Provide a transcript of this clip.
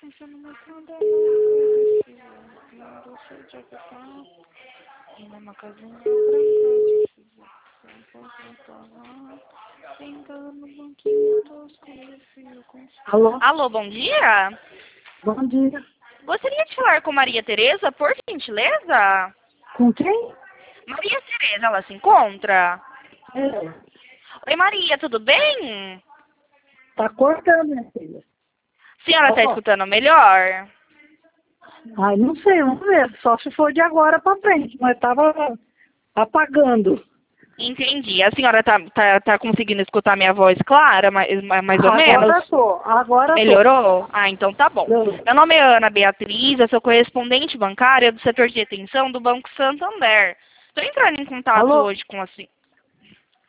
funciona mais nada não. Eu sei de habitar. E numa casinha branca de sentado no banquinho tosco de fio com... Alô? Alô, bom dia. Bom dia. Gostaria de falar com Maria Tereza, por gentileza? Com quem? Maria Tereza, ela se encontra? É. Oi, Maria, tudo bem? Tá cortando, minha filha. A senhora está Ó. escutando melhor? Ai, não sei, vamos ver. Só se for de agora pra frente, mas tava apagando. Entendi. A senhora tá conseguindo escutar minha voz clara, mais ou menos? Agora tô. Melhorou? Ah, então tá bom. Melhorou. Meu nome é Ana Beatriz, eu sou correspondente bancária do setor de atenção do Banco Santander. Estou entrando em contato Alô? hoje com a senhora.